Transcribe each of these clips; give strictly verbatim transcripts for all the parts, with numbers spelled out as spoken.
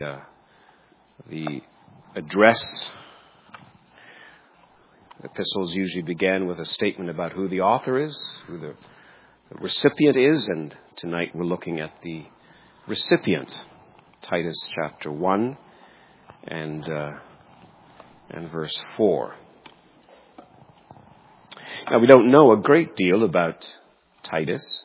Uh, the address epistles usually began with a statement about who the author is, who the, the recipient is, and tonight we're looking at the recipient, Titus chapter one and uh, and verse four. Now, we don't know a great deal about Titus.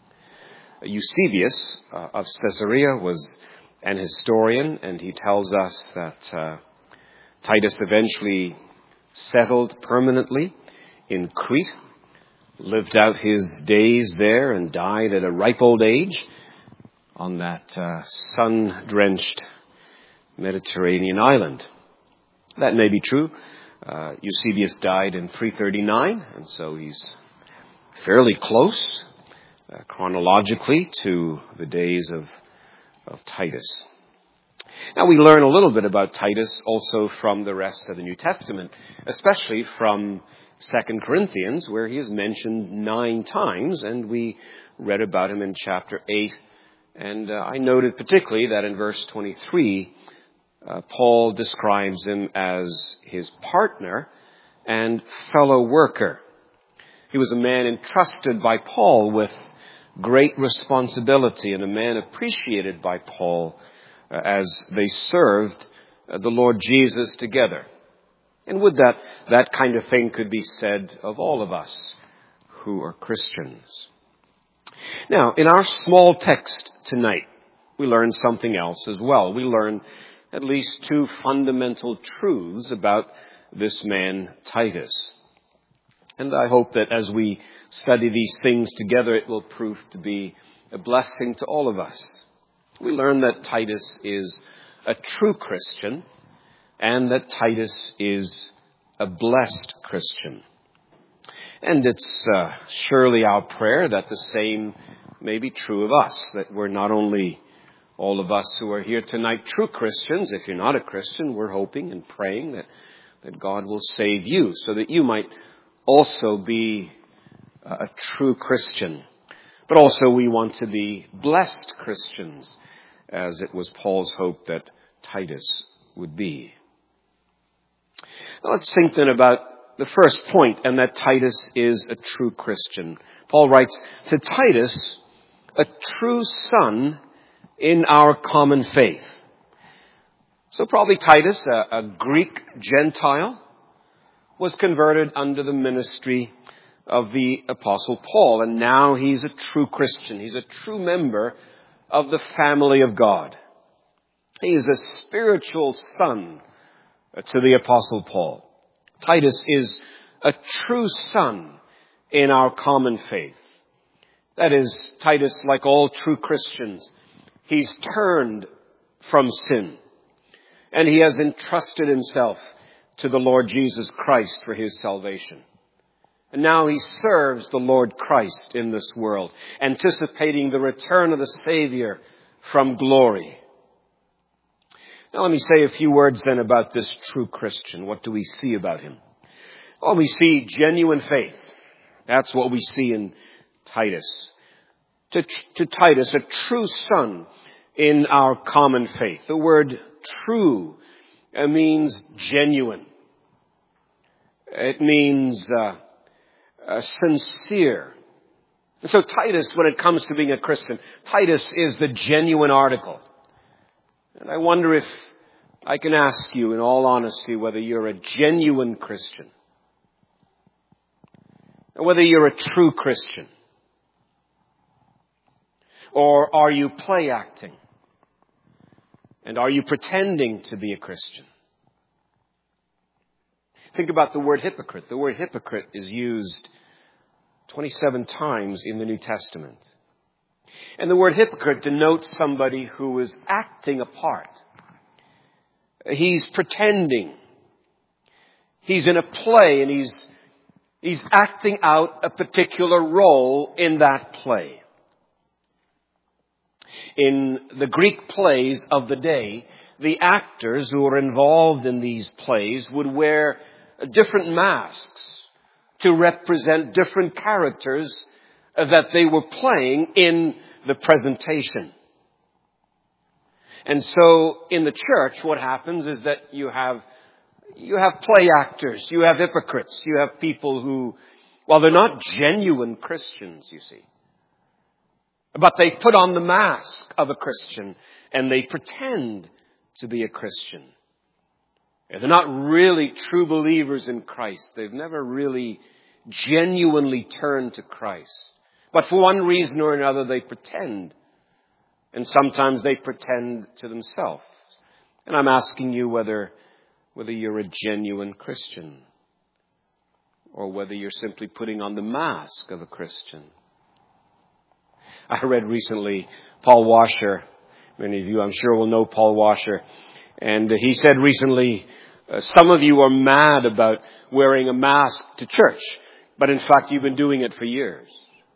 Eusebius uh, of Caesarea was an historian, and he tells us that uh, Titus eventually settled permanently in Crete, lived out his days there, and died at a ripe old age on that uh, sun-drenched Mediterranean island. That may be true. Uh, Eusebius died in three thirty-nine, and so he's fairly close uh, chronologically to the days of of Titus. Now, we learn a little bit about Titus also from the rest of the New Testament, especially from Second Corinthians, where he is mentioned nine times, and we read about him in chapter eight. And uh, I noted particularly that in verse twenty-three, uh, Paul describes him as his partner and fellow worker. He was a man entrusted by Paul with great responsibility, and a man appreciated by Paul uh, as they served uh, the Lord Jesus together. And would that that kind of thing could be said of all of us who are Christians. Now, in our small text tonight, we learn something else as well. We learn at least two fundamental truths about this man, Titus. And I hope that as we study these things together, it will prove to be a blessing to all of us. We learn that Titus is a true Christian and that Titus is a blessed Christian. And it's uh, surely our prayer that the same may be true of us, that we're not only all of us who are here tonight true Christians. If you're not a Christian, we're hoping and praying that, that God will save you so that you might also be a true Christian. But also we want to be blessed Christians, as it was Paul's hope that Titus would be. Now let's think then about the first point, and that Titus is a true Christian. Paul writes, to Titus, a true son in our common faith. So probably Titus, a, a Greek Gentile, was converted under the ministry of the Apostle Paul. And now he's a true Christian. He's a true member of the family of God. He is a spiritual son to the Apostle Paul. Titus is a true son in our common faith. That is, Titus, like all true Christians, he's turned from sin. And he has entrusted himself to the Lord Jesus Christ for his salvation. And now he serves the Lord Christ in this world, anticipating the return of the Savior from glory. Now let me say a few words then about this true Christian. What do we see about him? Well, we see genuine faith. That's what we see in Titus. To, to Titus, a true son in our common faith. The word true It means genuine. It means uh, uh, sincere. And so Titus, when it comes to being a Christian, Titus is the genuine article. And I wonder if I can ask you in all honesty whether you're a genuine Christian. Or whether you're a true Christian. Or are you play acting? And are you pretending to be a Christian? Think about the word hypocrite. The word hypocrite is used twenty-seven times in the New Testament. And the word hypocrite denotes somebody who is acting a part. He's pretending. He's in a play and he's, he's acting out a particular role in that play. In the Greek plays of the day, the actors who were involved in these plays would wear different masks to represent different characters that they were playing in the presentation. And so in the church, what happens is that you have, you have play actors, you have hypocrites, you have people who, well, they're not genuine Christians, you see. But they put on the mask of a Christian and they pretend to be a Christian. They're not really true believers in Christ. They've never really genuinely turned to Christ. But for one reason or another, they pretend. And sometimes they pretend to themselves. And I'm asking you whether, whether you're a genuine Christian or whether you're simply putting on the mask of a Christian. I read recently Paul Washer. Many of you, I'm sure, will know Paul Washer. And he said recently, uh, some of you are mad about wearing a mask to church. But in fact, you've been doing it for years.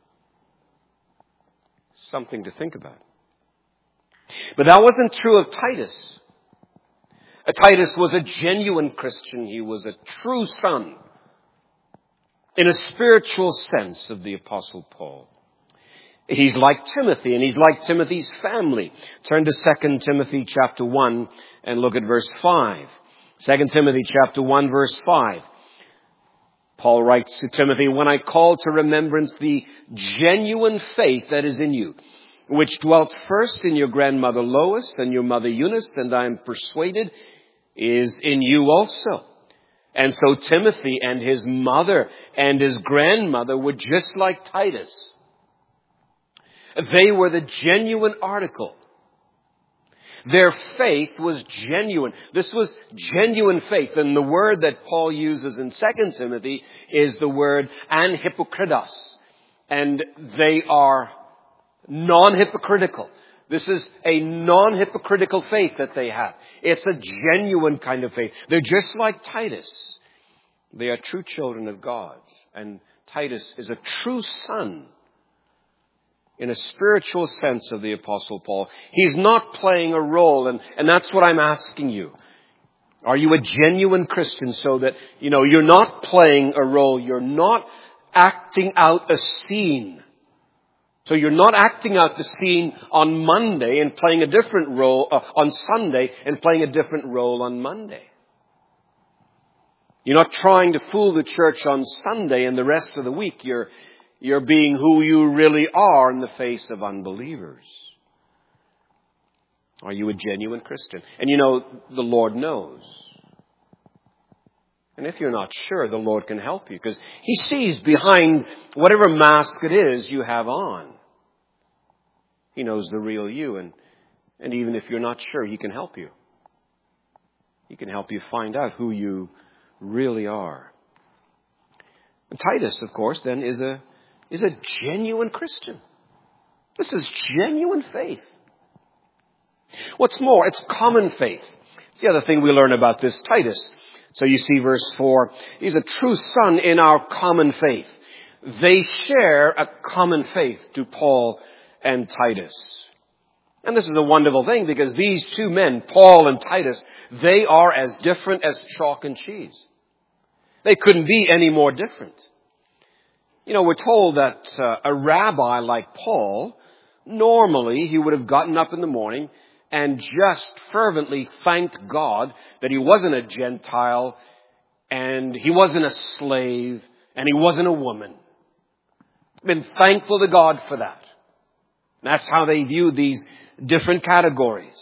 Something to think about. But that wasn't true of Titus. Uh, Titus was a genuine Christian. He was a true son, in a spiritual sense, of the Apostle Paul. He's like Timothy, and he's like Timothy's family. Turn to Second Timothy chapter one and look at verse five. Second Timothy chapter one, verse five. Paul writes to Timothy, "When I call to remembrance the genuine faith that is in you, which dwelt first in your grandmother Lois and your mother Eunice, and I am persuaded is in you also." And so Timothy and his mother and his grandmother were just like Titus. They were the genuine article. Their faith was genuine. This was genuine faith. And the word that Paul uses in Second Timothy is the word anhypokritos. And they are non-hypocritical. This is a non-hypocritical faith that they have. It's a genuine kind of faith. They're just like Titus. They are true children of God. And Titus is a true son, in a spiritual sense, of the Apostle Paul. He's not playing a role, and, and that's what I'm asking you. Are you a genuine Christian so that, you know, you're not playing a role, you're not acting out a scene. So you're not acting out the scene on Monday and playing a different role uh, on Sunday and playing a different role on Monday. You're not trying to fool the church on Sunday and the rest of the week. You're You're being who you really are in the face of unbelievers. Are you a genuine Christian? And you know, the Lord knows. And if you're not sure, the Lord can help you, because He sees behind whatever mask it is you have on. He knows the real you, and, and even if you're not sure, He can help you. He can help you find out who you really are. And Titus, of course, then is a is a genuine Christian. This is genuine faith. What's more, it's common faith. It's the other thing we learn about this Titus. So you see verse four, he's a true son in our common faith. They share a common faith to Paul and Titus. And this is a wonderful thing, because these two men, Paul and Titus, they are as different as chalk and cheese. They couldn't be any more different. You know, we're told that uh, a rabbi like Paul, normally he would have gotten up in the morning and just fervently thanked God that he wasn't a Gentile and he wasn't a slave and he wasn't a woman. Been thankful to God for that. That's how they view these different categories.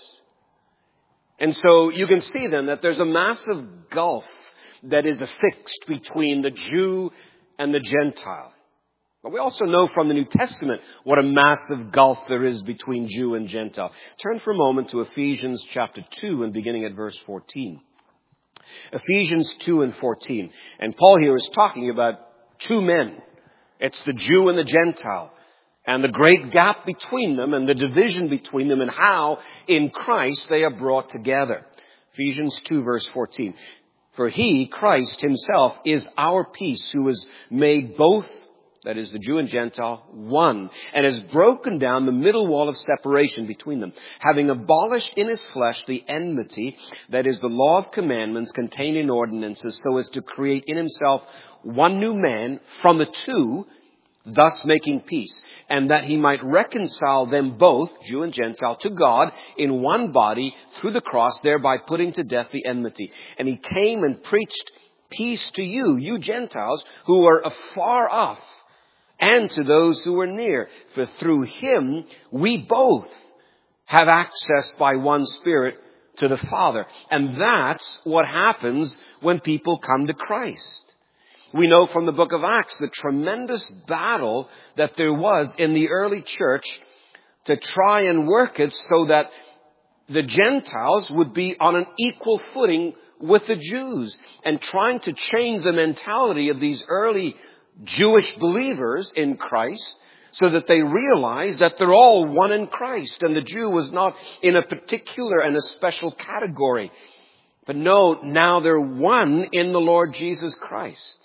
And so you can see then that there's a massive gulf that is affixed between the Jew and the Gentile. But we also know from the New Testament what a massive gulf there is between Jew and Gentile. Turn for a moment to Ephesians chapter two and beginning at verse fourteen. Ephesians two and fourteen. And Paul here is talking about two men. It's the Jew and the Gentile. And the great gap between them and the division between them and how in Christ they are brought together. Ephesians two verse fourteen. For He, Christ Himself, is our peace, who has made both, that is the Jew and Gentile, one, and has broken down the middle wall of separation between them, having abolished in His flesh the enmity, that is the law of commandments contained in ordinances, so as to create in Himself one new man from the two, thus making peace, and that he might reconcile them both, Jew and Gentile, to God in one body through the cross, thereby putting to death the enmity. And he came and preached peace to you, you Gentiles, who are afar off, and to those who are near. For through him we both have access by one Spirit to the Father. And that's what happens when people come to Christ. We know from the book of Acts the tremendous battle that there was in the early church to try and work it so that the Gentiles would be on an equal footing with the Jews, and trying to change the mentality of these early Jewish believers in Christ so that they realize that they're all one in Christ, and the Jew was not in a particular and a special category. But no, now they're one in the Lord Jesus Christ.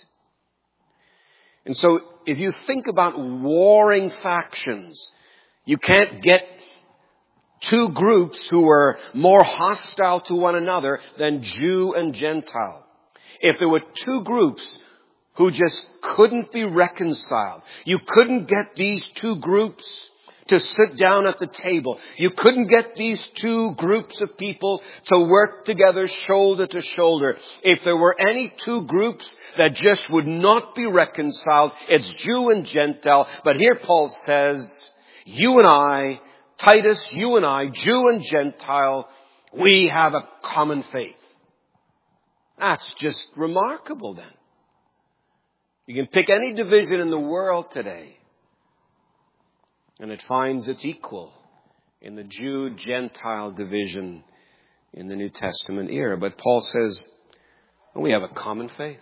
And so if you think about warring factions, you can't get two groups who are more hostile to one another than Jew and Gentile. If there were two groups who just couldn't be reconciled, you couldn't get these two groups to sit down at the table. You couldn't get these two groups of people to work together shoulder to shoulder. If there were any two groups that just would not be reconciled, it's Jew and Gentile. But here Paul says, you and I, Titus, you and I, Jew and Gentile, we have a common faith. That's just remarkable then. You can pick any division in the world today, and it finds its equal in the Jew-Gentile division in the New Testament era. But Paul says, we have a common faith.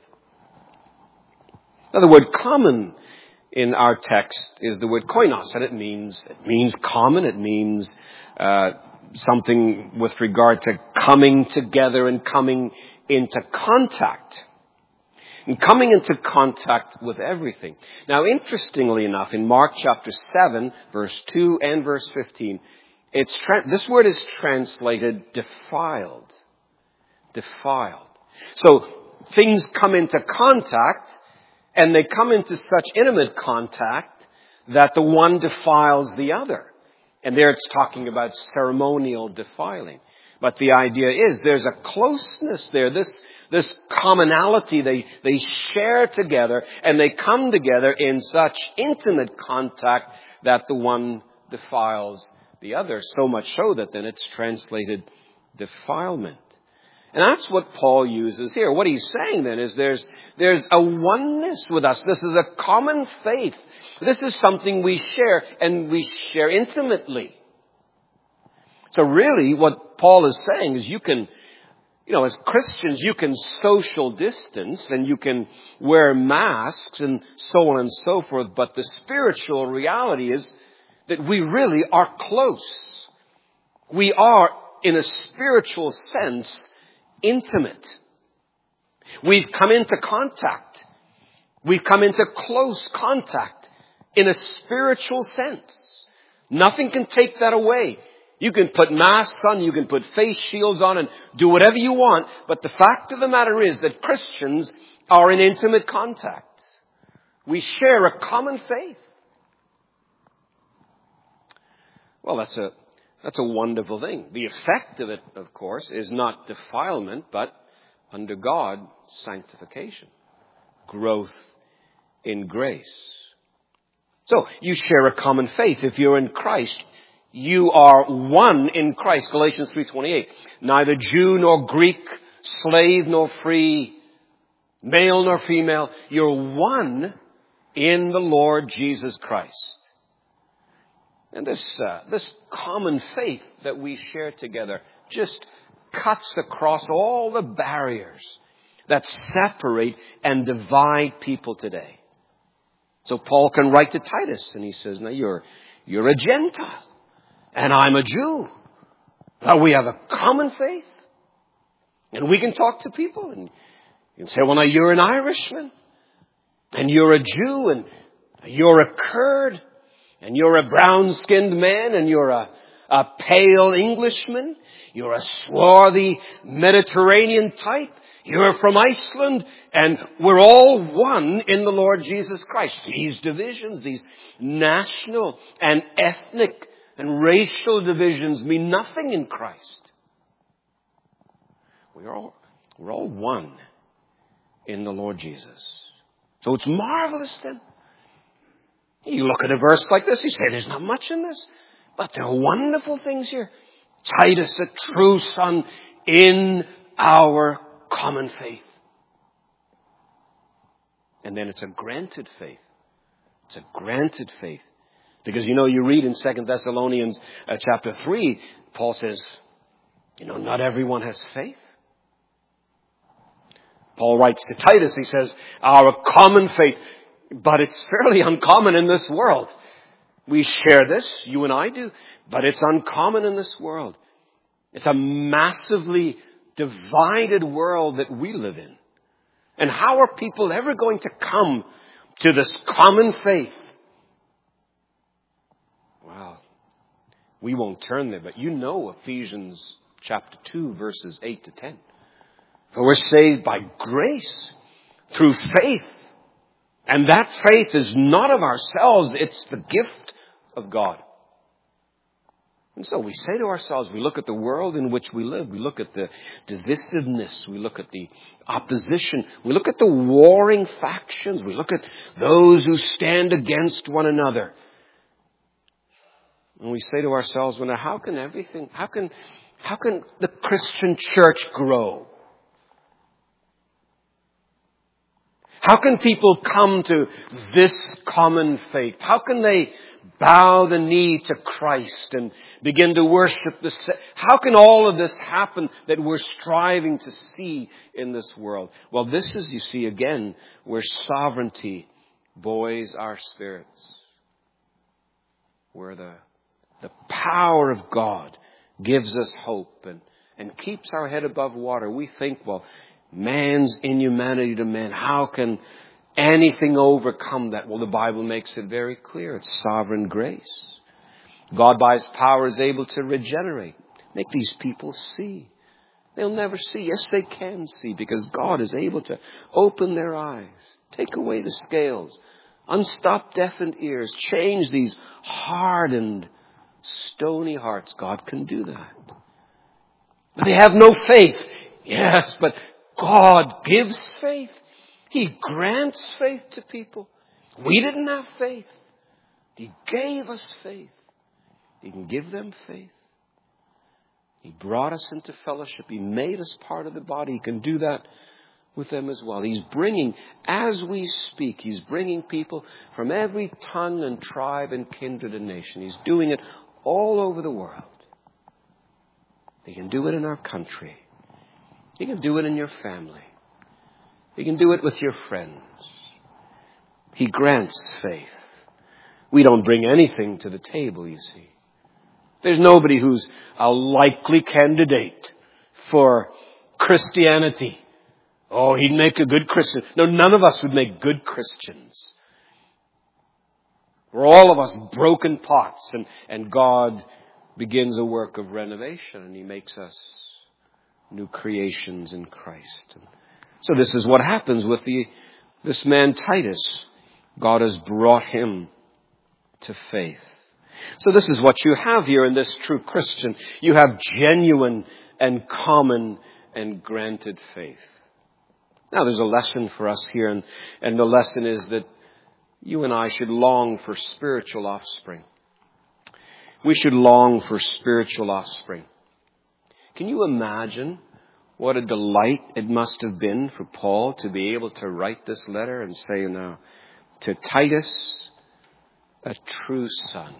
Now the word common in our text is the word koinos, and it means, it means common, it means uh, something with regard to coming together and coming into contact. And coming into contact with everything. Now, interestingly enough, in Mark chapter seven, verse two and verse fifteen, it's tra- this word is translated defiled. Defiled. So, things come into contact, and they come into such intimate contact that the one defiles the other. And there it's talking about ceremonial defiling. But the idea is there's a closeness there, this This commonality they, they share together, and they come together in such intimate contact that the one defiles the other. So much so that then it's translated defilement. And that's what Paul uses here. What he's saying then is there's, there's a oneness with us. This is a common faith. This is something we share, and we share intimately. So really what Paul is saying is you can You know, as Christians, you can social distance and you can wear masks and so on and so forth. But the spiritual reality is that we really are close. We are, in a spiritual sense, intimate. We've come into contact. We've come into close contact in a spiritual sense. Nothing can take that away. You can put masks on, you can put face shields on and do whatever you want. But the fact of the matter is that Christians are in intimate contact. We share a common faith. Well, that's a, that's a wonderful thing. The effect of it, of course, is not defilement, but under God, sanctification. Growth in grace. So, you share a common faith. If you're in Christ, you are one in Christ. Galatians three twenty-eight. Neither Jew nor Greek, slave nor free, male nor female. You're one in the Lord Jesus Christ. And this, uh, this common faith that we share together just cuts across all the barriers that separate and divide people today. So Paul can write to Titus and he says, now you're, you're a Gentile. And I'm a Jew. Now we have a common faith. And we can talk to people and you can say, well, now you're an Irishman. And you're a Jew. And you're a Kurd. And you're a brown-skinned man. And you're a, a pale Englishman. You're a swarthy Mediterranean type. You're from Iceland, and we're all one in the Lord Jesus Christ. These divisions, these national and ethnic and racial divisions mean nothing in Christ. We're all, we're all one in the Lord Jesus. So it's marvelous then. You look at a verse like this, you say, there's not much in this. But there are wonderful things here. Titus, a true son in our common faith. And then it's a granted faith. It's a granted faith. Because, you know, you read in Second Thessalonians uh, chapter three, Paul says, you know, not everyone has faith. Paul writes to Titus, he says, our common faith, but it's fairly uncommon in this world. We share this, you and I do, but it's uncommon in this world. It's a massively divided world that we live in. And how are people ever going to come to this common faith? Well, we won't turn there, but you know Ephesians chapter two, verses eight to ten. For we're saved by grace through faith. And that faith is not of ourselves, it's the gift of God. And so we say to ourselves, we look at the world in which we live, we look at the divisiveness, we look at the opposition, we look at the warring factions, we look at those who stand against one another. And we say to ourselves, well, now how can everything, how can, how can the Christian church grow? How can people come to this common faith? How can they bow the knee to Christ and begin to worship the... Sa- How can all of this happen that we're striving to see in this world? Well, this is, you see, again, where sovereignty buoys our spirits. Where the, the power of God gives us hope and, and keeps our head above water. We think, well, man's inhumanity to man, how can anything overcome that? Well, the Bible makes it very clear. It's sovereign grace. God by His power is able to regenerate. Make these people see. They'll never see. Yes, they can see because God is able to open their eyes, take away the scales, unstop deafened ears, change these hardened, stony hearts. God can do that. But they have no faith. Yes, but God gives faith. He grants faith to people. We didn't have faith. He gave us faith. He can give them faith. He brought us into fellowship. He made us part of the body. He can do that with them as well. He's bringing, as we speak, He's bringing people from every tongue and tribe and kindred and nation. He's doing it all over the world. He can do it in our country. He can do it in your family. He can do it with your friends. He grants faith. We don't bring anything to the table, you see. There's nobody who's a likely candidate for Christianity. Oh, he'd make a good Christian. No, none of us would make good Christians. We're all of us broken pots, and, and God begins a work of renovation, and He makes us new creations in Christ. And so this is what happens with the this man Titus. God has brought him to faith. So this is what you have here in this true Christian. You have genuine and common and granted faith. Now there's a lesson for us here, and, and the lesson is that you and I should long for spiritual offspring. We should long for spiritual offspring. Can you imagine what a delight it must have been for Paul to be able to write this letter and say now, to Titus, a true son.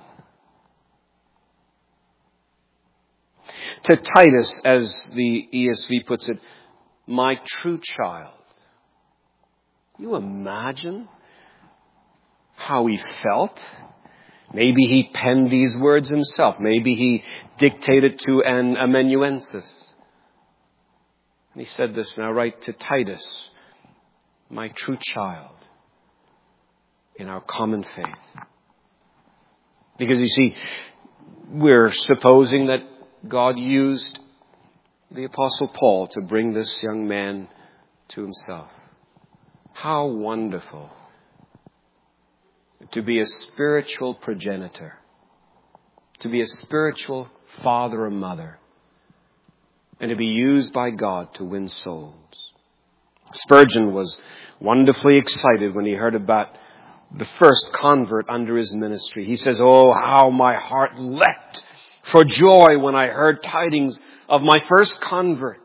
To Titus, as the E S V puts it, my true child. You imagine how he felt? Maybe he penned these words himself. Maybe he dictated to an amanuensis. And he said this, now write to Titus, my true child, in our common faith. Because you see, we're supposing that God used the Apostle Paul to bring this young man to himself. How wonderful to be a spiritual progenitor, to be a spiritual father or mother, and to be used by God to win souls. Spurgeon was wonderfully excited when he heard about the first convert under his ministry. He says, "Oh, how my heart leapt for joy when I heard tidings of my first convert.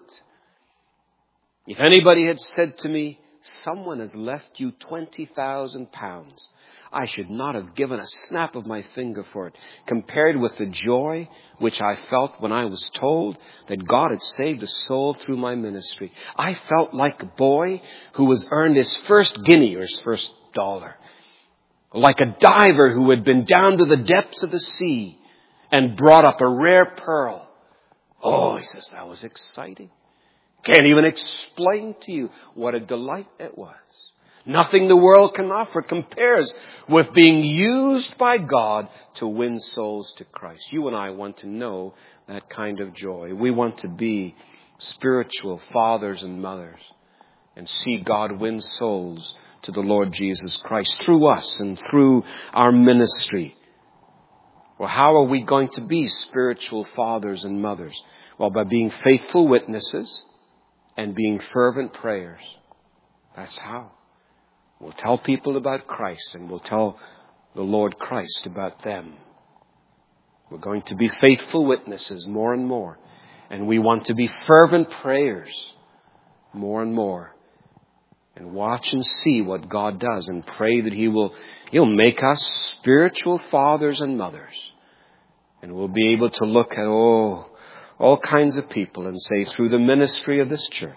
If anybody had said to me, 'Someone has left you twenty thousand pounds,' I should not have given a snap of my finger for it, compared with the joy which I felt when I was told that God had saved a soul through my ministry. I felt like a boy who has earned his first guinea or his first dollar, like a diver who had been down to the depths of the sea and brought up a rare pearl. Oh," he says, "that was exciting. Can't even explain to you what a delight it was. Nothing the world can offer compares with being used by God to win souls to Christ." You and I want to know that kind of joy. We want to be spiritual fathers and mothers and see God win souls to the Lord Jesus Christ through us and through our ministry. Well, how are we going to be spiritual fathers and mothers? Well, by being faithful witnesses and being fervent prayers. That's how. We'll tell people about Christ and we'll tell the Lord Christ about them. We're going to be faithful witnesses more and more. And we want to be fervent prayers more and more. And watch and see what God does and pray that He will, He'll make us spiritual fathers and mothers. And we'll be able to look at, oh, all kinds of people and say, through the ministry of this church,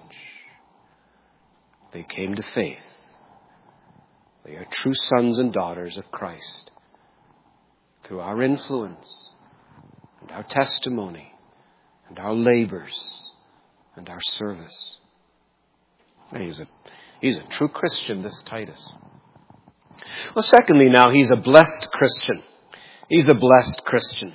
they came to faith. They are true sons and daughters of Christ. Through our influence and our testimony and our labors and our service. He's a, he's a true Christian, this Titus. Well, secondly now, he's a blessed Christian. He's a blessed Christian.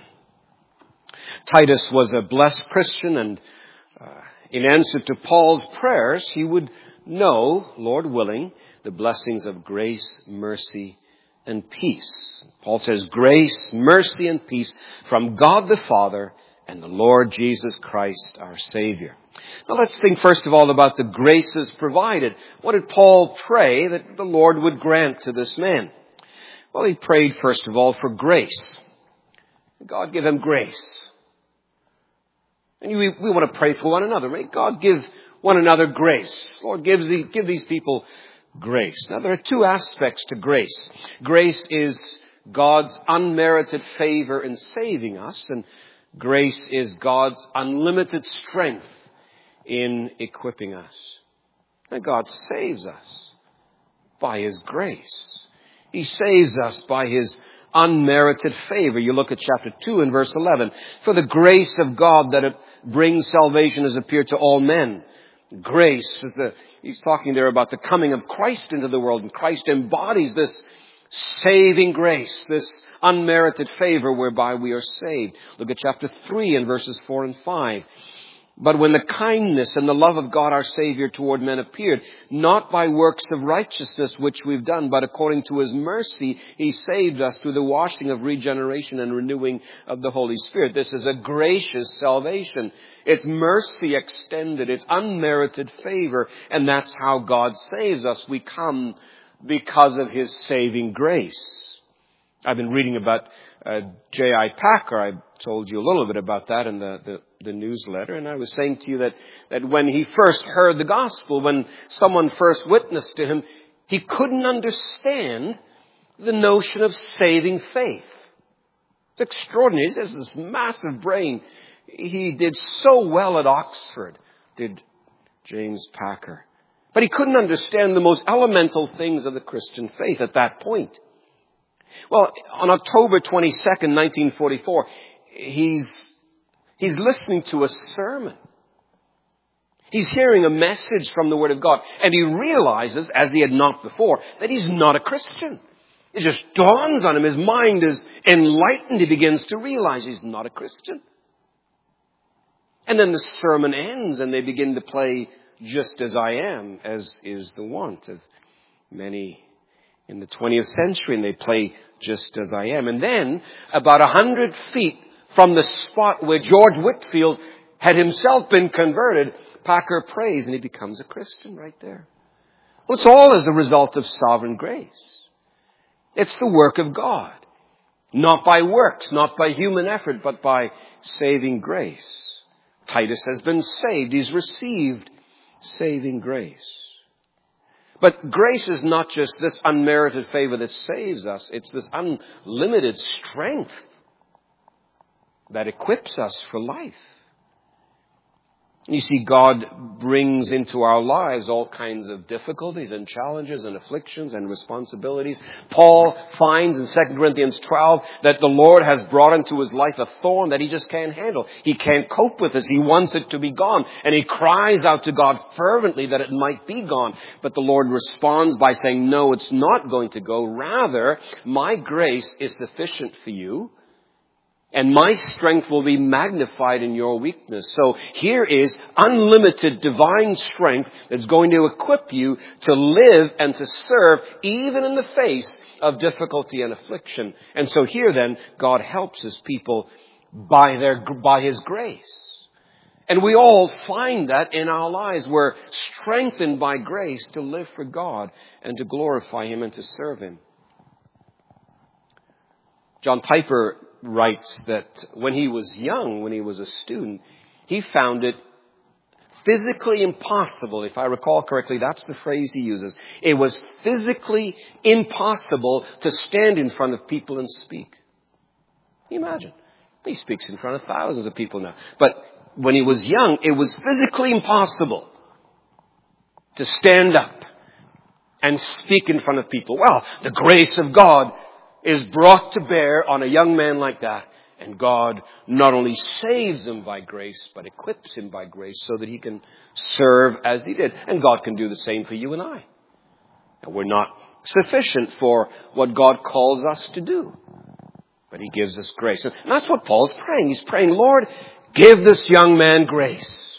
Titus was a blessed Christian, and uh, in answer to Paul's prayers, he would know, Lord willing, the blessings of grace, mercy, and peace. Paul says, grace, mercy, and peace from God the Father and the Lord Jesus Christ, our Savior. Now let's think first of all about the graces provided. What did Paul pray that the Lord would grant to this man? Well, he prayed first of all for grace. God give him grace. And we, we want to pray for one another. May God give one another grace. Lord, give, the, give these people grace. Now, there are two aspects to grace. Grace is God's unmerited favor in saving us, and grace is God's unlimited strength in equipping us. And God saves us by His grace. He saves us by His unmerited favor. You look at chapter two and verse eleven. For the grace of God that it brings salvation has appeared to all men. Grace is the, he's talking there about the coming of Christ into the world, and Christ embodies this saving grace, this unmerited favor whereby we are saved. Look at chapter three and verses four and five. But when the kindness and the love of God our Savior toward men appeared, not by works of righteousness which we've done, but according to His mercy, He saved us through the washing of regeneration and renewing of the Holy Spirit. This is a gracious salvation. It's mercy extended. It's unmerited favor. And that's how God saves us. We come because of His saving grace. I've been reading about uh, J I Packer. I told you a little bit about that in the, the the newsletter, and I was saying to you that, that when he first heard the gospel, when someone first witnessed to him, he couldn't understand the notion of saving faith. It's extraordinary. He has this massive brain. He did so well at Oxford, did James Packer. But he couldn't understand the most elemental things of the Christian faith at that point. Well, on October twenty-second, nineteen forty-four, he's He's listening to a sermon. He's hearing a message from the Word of God. And he realizes, as he had not before, that he's not a Christian. It just dawns on him. His mind is enlightened. He begins to realize he's not a Christian. And then the sermon ends and they begin to play just as I am, as is the wont of many in the twentieth century, and they play just as I am. And then, about a hundred feet from the spot where George Whitefield had himself been converted, Packer prays and he becomes a Christian right there. Well, it's all as a result of sovereign grace. It's the work of God. Not by works, not by human effort, but by saving grace. Titus has been saved. He's received saving grace. But grace is not just this unmerited favor that saves us. It's this unlimited strength that equips us for life. You see, God brings into our lives all kinds of difficulties and challenges and afflictions and responsibilities. Paul finds in Second Corinthians twelve that the Lord has brought into his life a thorn that he just can't handle. He can't cope with this. He wants it to be gone. And he cries out to God fervently that it might be gone. But the Lord responds by saying, no, it's not going to go. Rather, my grace is sufficient for you. And my strength will be magnified in your weakness. So here is unlimited divine strength that's going to equip you to live and to serve even in the face of difficulty and affliction. And so here then, God helps his people by their, by his grace. And we all find that in our lives. We're strengthened by grace to live for God and to glorify him and to serve him. John Piper writes that when he was young, when he was a student, he found it physically impossible. If I recall correctly, that's the phrase he uses. It was physically impossible to stand in front of people and speak. Can you imagine? He speaks in front of thousands of people now. But when he was young, it was physically impossible to stand up and speak in front of people. Well, the grace of God is brought to bear on a young man like that. And God not only saves him by grace, but equips him by grace so that he can serve as he did. And God can do the same for you and I. And we're not sufficient for what God calls us to do. But he gives us grace. And that's what Paul's praying. He's praying, Lord, give this young man grace.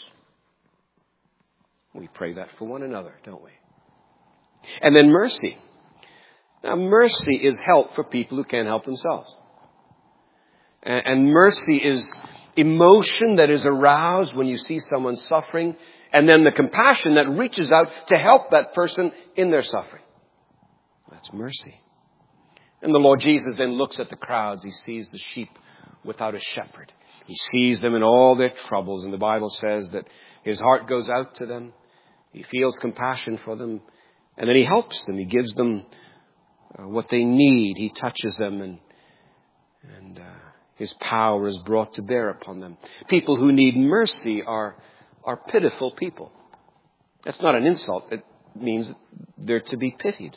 We pray that for one another, don't we? And then mercy. Now, mercy is help for people who can't help themselves. And mercy is emotion that is aroused when you see someone suffering, and then the compassion that reaches out to help that person in their suffering. That's mercy. And the Lord Jesus then looks at the crowds. He sees the sheep without a shepherd. He sees them in all their troubles, and the Bible says that his heart goes out to them. He feels compassion for them, and then he helps them. He gives them Uh, what they need. He touches them, and and uh, his power is brought to bear upon them. People who need mercy are are pitiful people. That's not an insult. It means that they're to be pitied.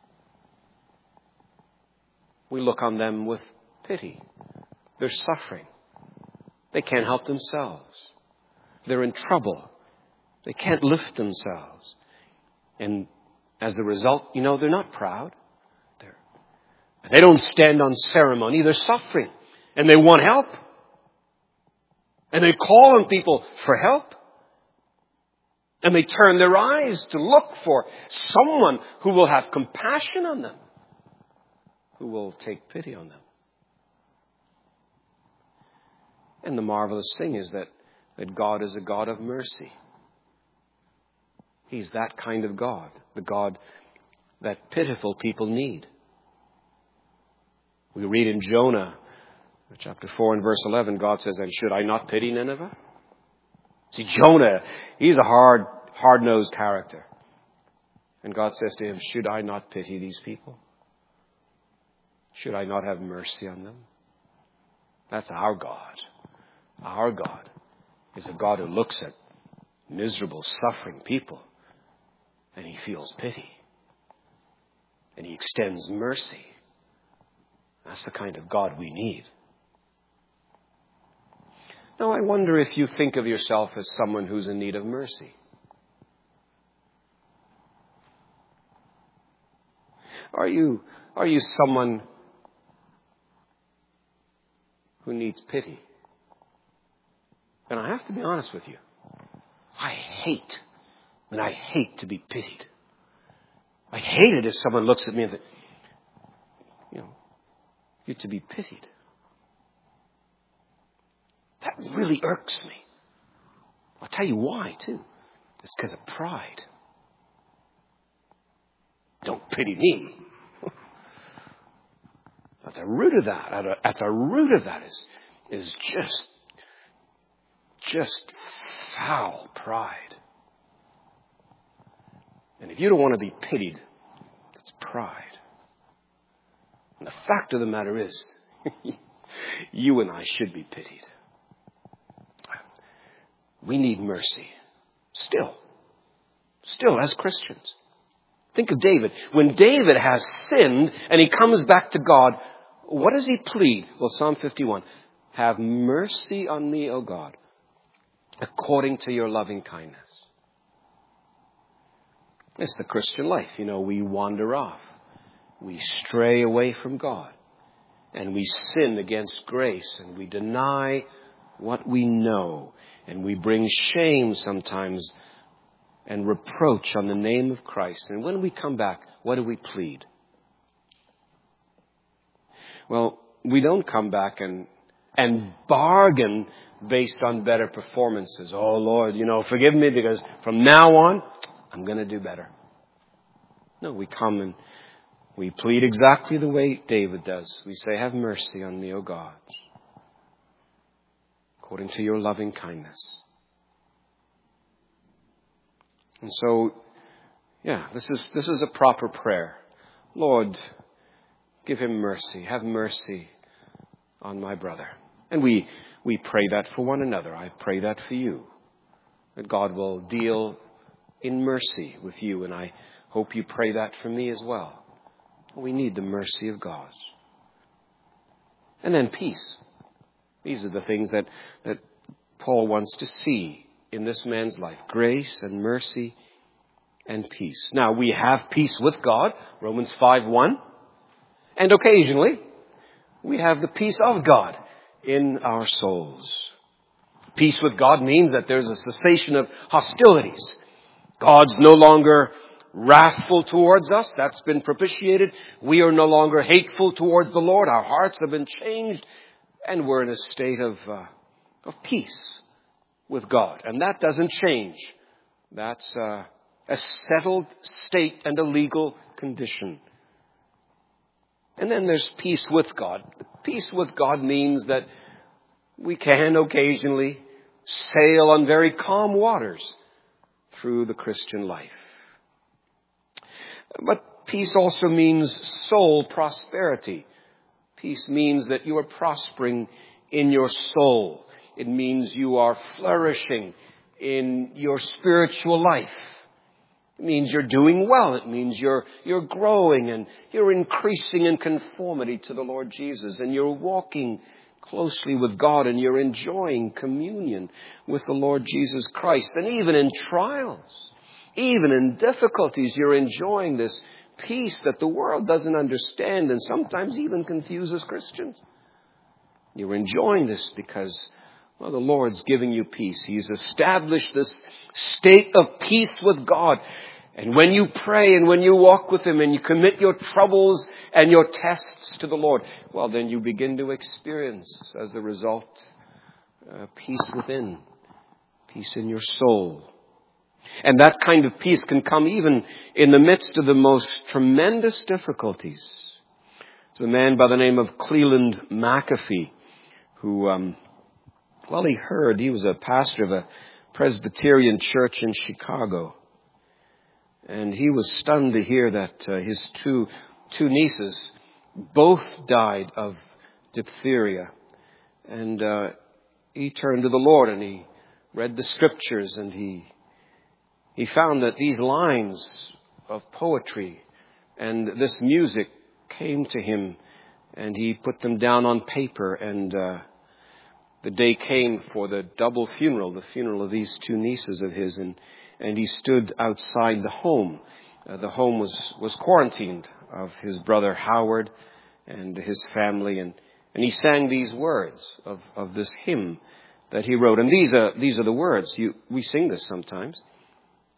We look on them with pity. They're suffering. They can't help themselves. They're in trouble. They can't lift themselves. And as a result, you know, they're not proud. They don't stand on ceremony. They're suffering. And they want help. And they call on people for help. And they turn their eyes to look for someone who will have compassion on them. Who will take pity on them. And the marvelous thing is that, that God is a God of mercy. He's that kind of God. The God that pitiful people need. We read in Jonah, chapter four and verse eleven, God says, and should I not pity Nineveh? See, Jonah, he's a hard, hard-nosed character. And God says to him, should I not pity these people? Should I not have mercy on them? That's our God. Our God is a God who looks at miserable, suffering people, and he feels pity. And he extends mercy. That's the kind of God we need. Now, I wonder if you think of yourself as someone who's in need of mercy. Are you, are you someone who needs pity? And I have to be honest with you. I hate And I hate to be pitied. I hate it if someone looks at me and says, you know, you're to be pitied. That really irks me. I'll tell you why, too. It's because of pride. Don't pity me. At the root of that, at, a, at the root of that is, is just, just foul pride. And if you don't want to be pitied, it's pride. And the fact of the matter is, you and I should be pitied. We need mercy. Still. Still, as Christians. Think of David. When David has sinned and he comes back to God, what does he plead? Well, Psalm fifty-one. Have mercy on me, O God, according to your loving kindness. It's the Christian life. You know, we wander off. We stray away from God. And we sin against grace. And we deny what we know. And we bring shame sometimes and reproach on the name of Christ. And when we come back, what do we plead? Well, we don't come back and and bargain based on better performances. Oh, Lord, you know, forgive me because from now on, I'm going to do better. No, we come and we plead exactly the way David does. We say, have mercy on me, O God, according to your loving kindness. And so, yeah, this is this is a proper prayer. Lord, give him mercy. Have mercy on my brother. And we we pray that for one another. I pray that for you. That God will deal in mercy with you. And I hope you pray that for me as well. We need the mercy of God. And then peace. These are the things that, that Paul wants to see in this man's life. Grace and mercy and peace. Now, we have peace with God, Romans five one. And occasionally, we have the peace of God in our souls. Peace with God means that there's a cessation of hostilities. God's no longer wrathful towards us. That's been propitiated. We are no longer hateful towards the Lord. Our hearts have been changed. And we're in a state of, uh, of peace with God. And that doesn't change. That's uh, a settled state and a legal condition. And then there's peace with God. Peace with God means that we can occasionally sail on very calm waters through the Christian life. But peace also means soul prosperity. Peace means that you are prospering in your soul. It means you are flourishing in your spiritual life. It means you're doing well. It means you're you're growing and you're increasing in conformity to the Lord Jesus. And you're walking closely with God and you're enjoying communion with the Lord Jesus Christ. And even in trials, even in difficulties, you're enjoying this peace that the world doesn't understand and sometimes even confuses Christians. You're enjoying this because, well, the Lord's giving you peace. He's established this state of peace with God. And when you pray and when you walk with Him and you commit your troubles and your tests to the Lord, well, then you begin to experience, as a result, uh, peace within, peace in your soul. And that kind of peace can come even in the midst of the most tremendous difficulties. There's a man by the name of Cleland McAfee who, um, well, he heard, he was a pastor of a Presbyterian church in Chicago. And he was stunned to hear that uh, his two two nieces both died of diphtheria. And uh, he turned to the Lord and he read the scriptures and he he found that these lines of poetry and this music came to him and he put them down on paper. And uh, the day came for the double funeral, the funeral of these two nieces of his, and And he stood outside the home. Uh, the home was, was quarantined of his brother Howard and his family. And, and he sang these words of, of this hymn that he wrote. And these are, these are the words. You, we sing this sometimes.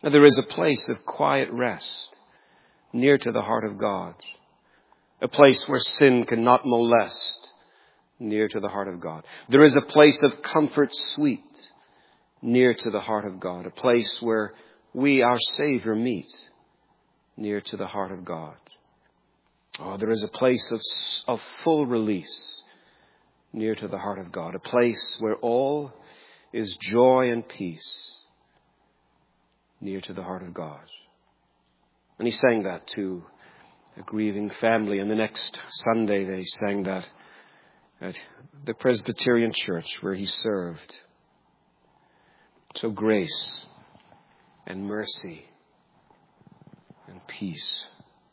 Now, there is a place of quiet rest near to the heart of God. A place where sin cannot molest, near to the heart of God. There is a place of comfort sweet, near to the heart of God. A place where we, our Savior, meet, near to the heart of God. Oh, there is a place of, of full release, near to the heart of God. A place where all is joy and peace, near to the heart of God. And he sang that to a grieving family. And the next Sunday they sang that at the Presbyterian church where he served. So grace and mercy and peace.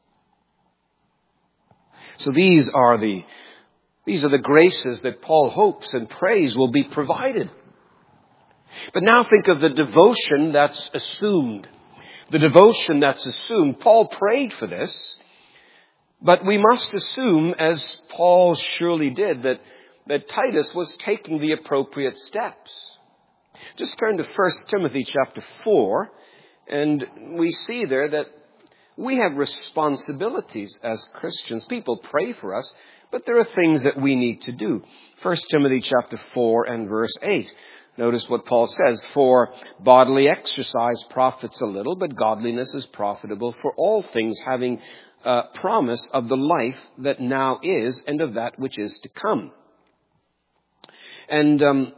So these are the these are the graces that Paul hopes and prays will be provided. But now think of the devotion that's assumed. The devotion that's assumed. Paul prayed for this. But we must assume, as Paul surely did, that, that Titus was taking the appropriate steps. Just turn to First Timothy chapter four, and we see there that we have responsibilities as Christians. People pray for us, but there are things that we need to do. First Timothy chapter four and verse eight. Notice what Paul says, "For bodily exercise profits a little, but godliness is profitable for all things, having Uh, promise of the life that now is and of that which is to come." And um,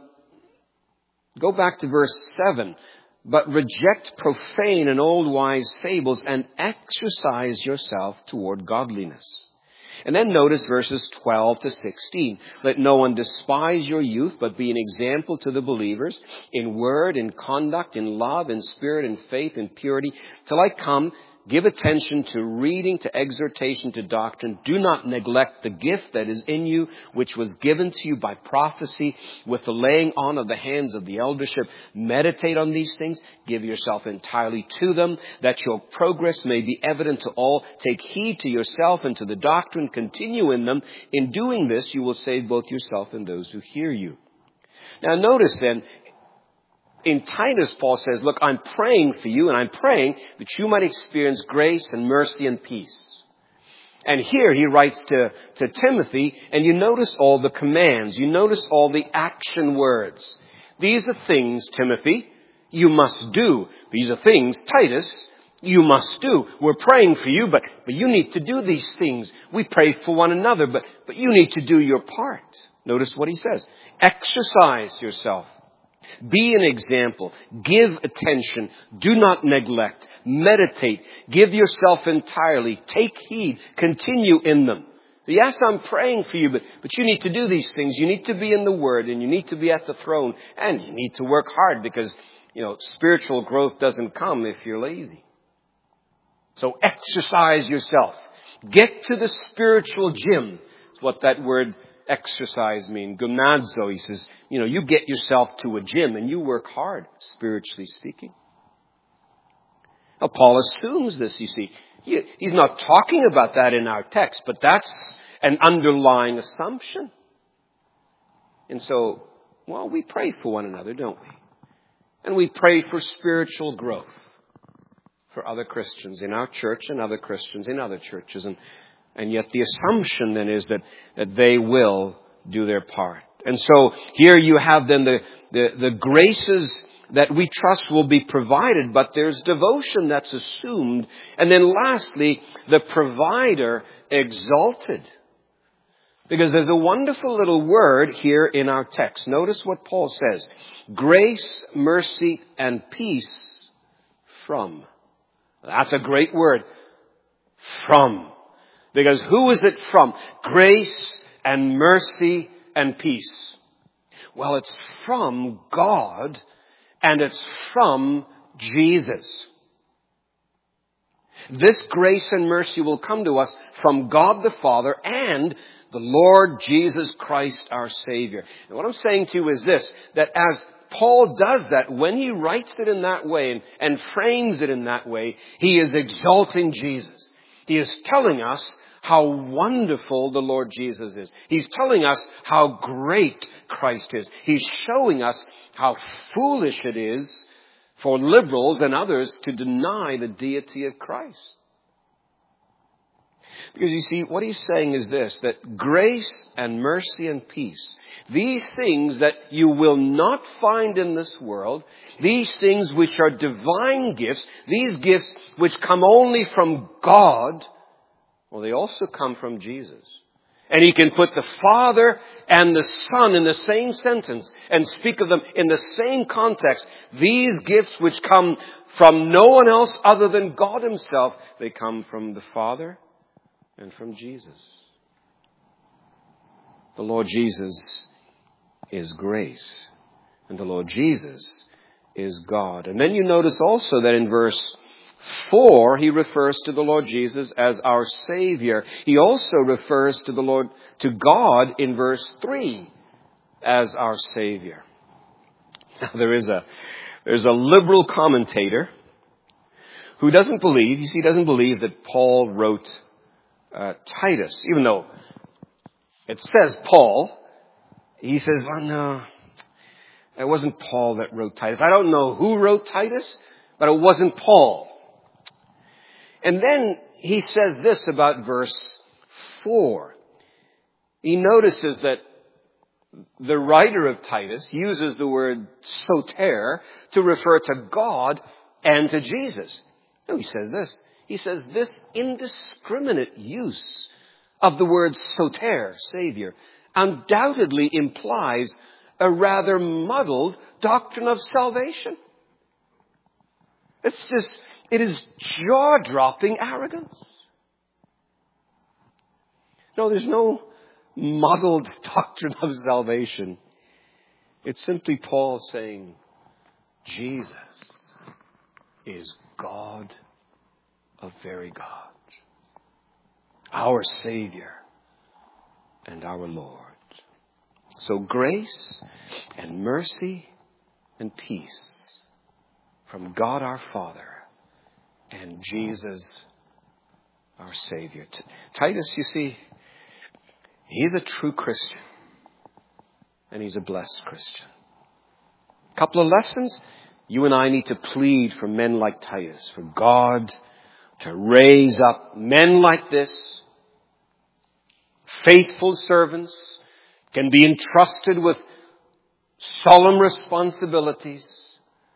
go back to verse seven. "But reject profane and old wise fables and exercise yourself toward godliness." And then notice verses twelve to sixteen. "Let no one despise your youth, but be an example to the believers in word, in conduct, in love, in spirit, in faith, in purity. Till I come, give attention to reading, to exhortation, to doctrine. Do not neglect the gift that is in you, which was given to you by prophecy, with the laying on of the hands of the eldership. Meditate on these things. Give yourself entirely to them, that your progress may be evident to all. Take heed to yourself and to the doctrine. Continue in them. In doing this, you will save both yourself and those who hear you." Now notice then, in Titus, Paul says, look, I'm praying for you, and I'm praying that you might experience grace and mercy and peace. And here he writes to, to Timothy, and you notice all the commands. You notice all the action words. These are things, Timothy, you must do. These are things, Titus, you must do. We're praying for you, but, but you need to do these things. We pray for one another, but, but you need to do your part. Notice what he says. Exercise yourself. Be an example. Give attention. Do not neglect. Meditate. Give yourself entirely. Take heed. Continue in them. Yes, I'm praying for you, but, but you need to do these things. You need to be in the Word, and you need to be at the throne, and you need to work hard because, you know, spiritual growth doesn't come if you're lazy. So exercise yourself. Get to the spiritual gym. That's what that word exercise mean. Gymnazo, he says, you know, you get yourself to a gym and you work hard, spiritually speaking. Now, Paul assumes this, you see. He, he's not talking about that in our text, but that's an underlying assumption. And so, well, we pray for one another, don't we? And we pray for spiritual growth for other Christians in our church and other Christians in other churches. And And yet the assumption then is that, that they will do their part. And so here you have then the, the, the graces that we trust will be provided, but there's devotion that's assumed. And then lastly, the provider exalted. Because there's a wonderful little word here in our text. Notice what Paul says. Grace, mercy, and peace from. That's a great word. From. Because who is it from? Grace and mercy and peace. Well, it's from God, and it's from Jesus. This grace and mercy will come to us from God the Father and the Lord Jesus Christ our Savior. And what I'm saying to you is this, that as Paul does that, when he writes it in that way and, and frames it in that way, he is exalting Jesus. He is telling us how wonderful the Lord Jesus is. He's telling us how great Christ is. He's showing us how foolish it is for liberals and others to deny the deity of Christ. Because you see, what he's saying is this, that grace and mercy and peace, these things that you will not find in this world, these things which are divine gifts, these gifts which come only from God, well, they also come from Jesus. And he can put the Father and the Son in the same sentence and speak of them in the same context. These gifts which come from no one else other than God himself, they come from the Father and from Jesus. The Lord Jesus is grace, and the Lord Jesus is God. And then you notice also that in verse four, he refers to the Lord Jesus as our Savior. He also refers to the Lord, to God in verse three as our Savior. Now there is a, there's a liberal commentator who doesn't believe, you see, he doesn't believe that Paul wrote uh, Titus, even though it says Paul. He says, well, no, it wasn't Paul that wrote Titus. I don't know who wrote Titus, but it wasn't Paul. And then he says this about verse four. He notices that the writer of Titus uses the word soter to refer to God and to Jesus. No, he says this. He says this indiscriminate use of the word soter, Savior, undoubtedly implies a rather muddled doctrine of salvation. It's just, it is jaw-dropping arrogance. No, there's no muddled doctrine of salvation. It's simply Paul saying, Jesus is God of very God, our Savior and our Lord. So grace and mercy and peace from God our Father and Jesus our Savior. T- Titus, you see, he's a true Christian and he's a blessed Christian. A couple of lessons. You and I need to plead for men like Titus, for God to raise up men like this, faithful servants, can be entrusted with solemn responsibilities,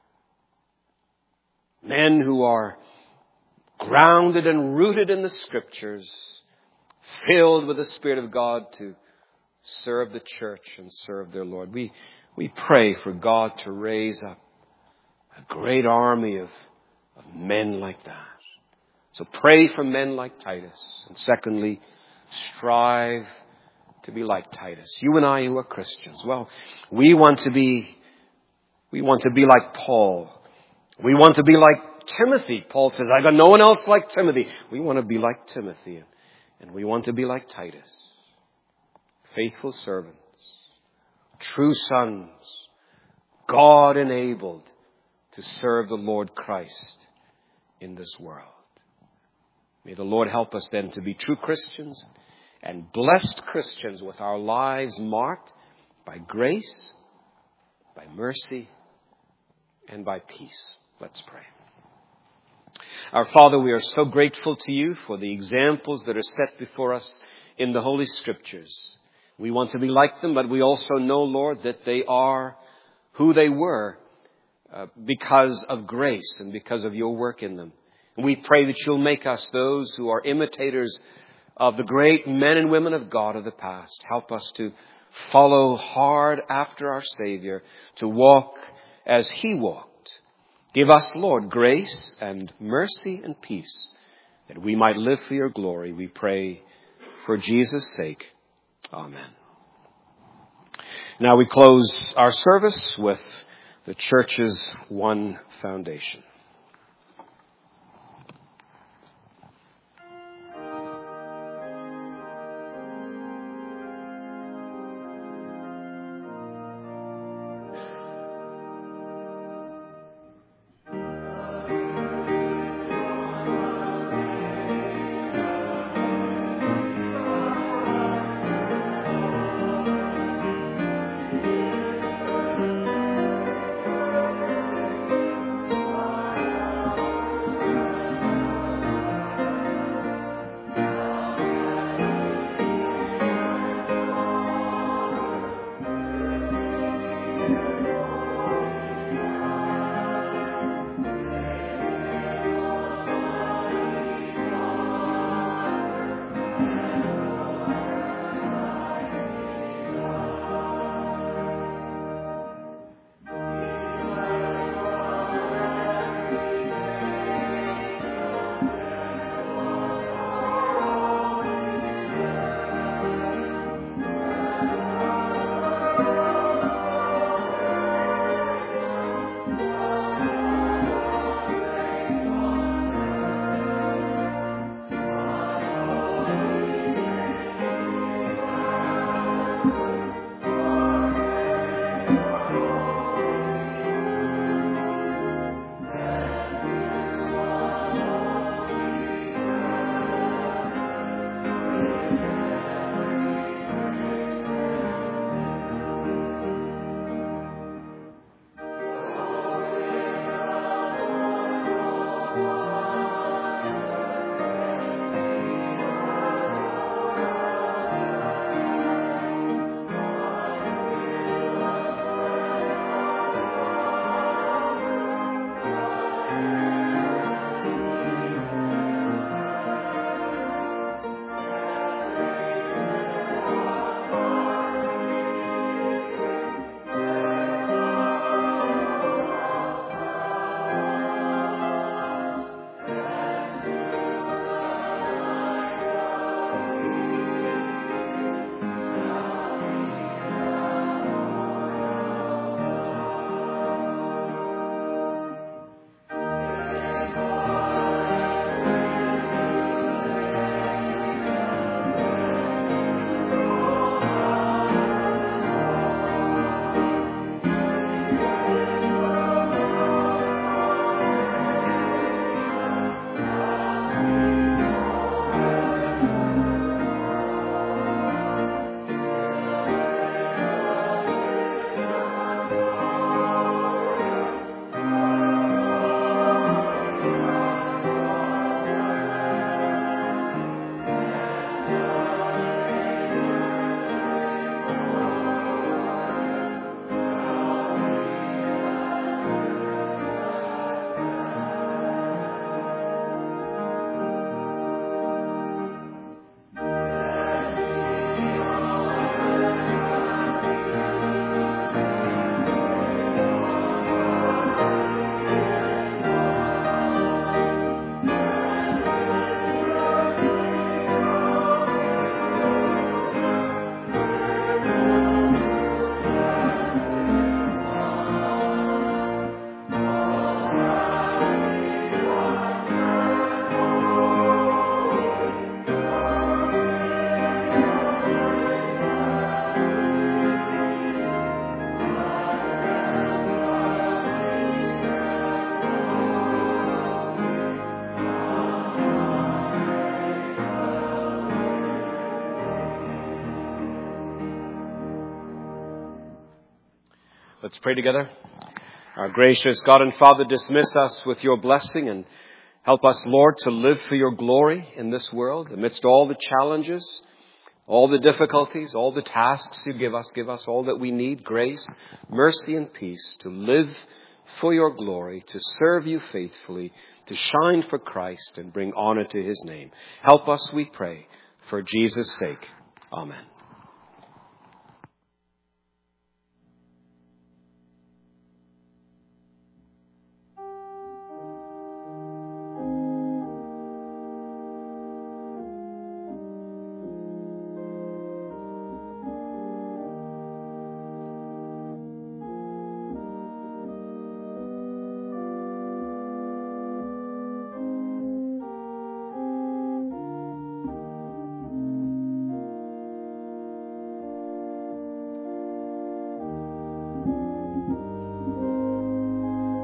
men who are grounded and rooted in the Scriptures, filled with the Spirit of God to serve the church and serve their Lord. We, we pray for God to raise up a great army of, of men like that. So pray for men like Titus. And secondly, strive to be like Titus. You and I who are Christians, well, we want to be, we want to be like Paul. We want to be like Timothy. Paul says, I've got no one else like Timothy. We want to be like Timothy. And we want to be like Titus. Faithful servants. True sons. God enabled to serve the Lord Christ in this world. May the Lord help us then to be true Christians and blessed Christians with our lives marked by grace, by mercy, and by peace. Let's pray. Our Father, we are so grateful to you for the examples that are set before us in the Holy Scriptures. We want to be like them, but we also know, Lord, that they are who they were uh, because of grace and because of your work in them. And we pray that you'll make us those who are imitators of the great men and women of God of the past. Help us to follow hard after our Savior, to walk as he walked. Give us, Lord, grace and mercy and peace, that we might live for your glory. We pray for Jesus' sake. Amen. Now we close our service with the church's one foundation. Let's pray together. Our gracious God and Father, dismiss us with your blessing and help us, Lord, to live for your glory in this world amidst all the challenges, all the difficulties, all the tasks you give us. Give us all that we need, grace, mercy, and peace to live for your glory, to serve you faithfully, to shine for Christ and bring honor to his name. Help us, we pray, for Jesus' sake. Amen.